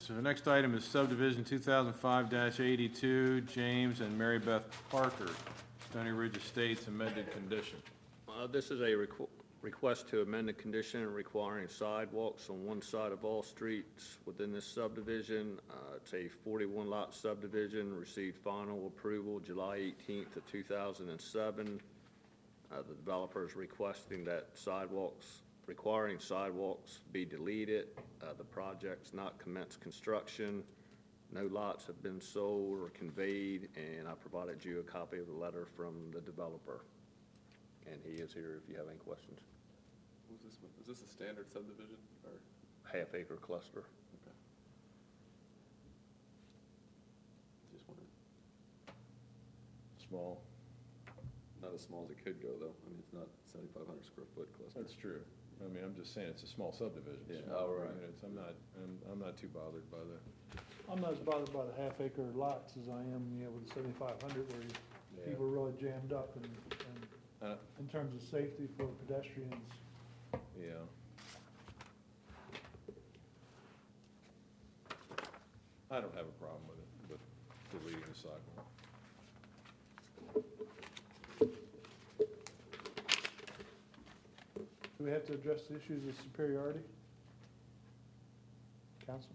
So the next item is subdivision 2005-82, James and Mary Beth Parker, Stony Ridge Estates, amended condition. This is a request to amend the condition requiring sidewalks on one side of all streets within this subdivision. It's a 41-lot subdivision, received final approval July 18th of 2007. The developer is requesting that requiring sidewalks be deleted. The project's not commenced construction. No lots have been sold or conveyed, and I provided you a copy of the letter from the developer. And he is here if you have any questions. Who's this one? Is this a standard subdivision or? Half-acre cluster. Okay. Just wondering. Small. Not as small as it could go, though. I mean, it's not 7,500 square foot cluster. That's true. I mean, I'm just saying it's a small subdivision. Yeah. Small Oh, right. units. I'm not too bothered by the. I'm not as bothered by the half-acre lots as I am, with the 7,500 where people are really jammed up and in terms of safety for pedestrians. Yeah. I don't have a problem with it, with deleting the sidewalk. Do we have to address the issues of superiority? Council?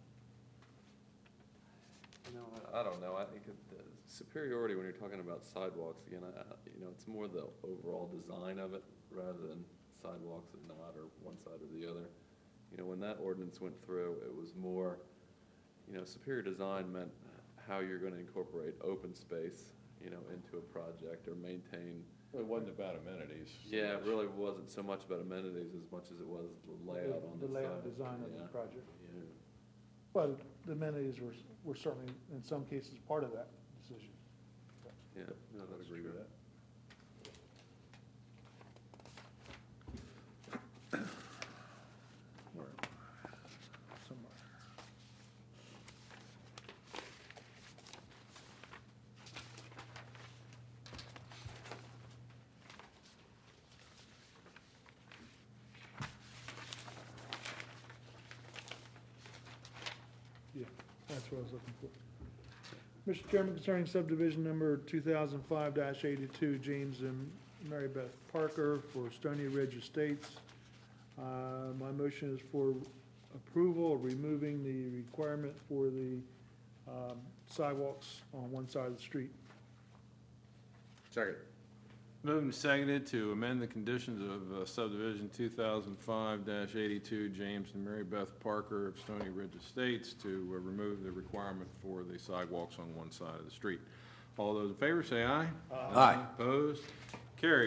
I don't know. I think the superiority when you're talking about sidewalks, again, it's more the overall design of it rather than sidewalks or not, or one side or the other. When that ordinance went through, it was more, superior design meant how you're going to incorporate open space, into a project or maintain. Well, it wasn't about amenities. Yeah, it really wasn't so much about amenities as much as it was the layout on the The layout side. design of the project. Yeah. Well, the amenities were certainly, in some cases, part of that decision. Yeah, no, I'd agree with that. Somewhere. Yeah, that's what I was looking for. Mr. Chairman, concerning subdivision number 2005-82, James and Mary Beth Parker for Stony Ridge Estates. My motion is for approval of removing the requirement for the sidewalks on one side of the street. Second. Moved and seconded to amend the conditions of subdivision 2005-82, James and Mary Beth Parker of Stony Ridge Estates to remove the requirement for the sidewalks on one side of the street. All those in favor say aye. Aye. Opposed? Carried.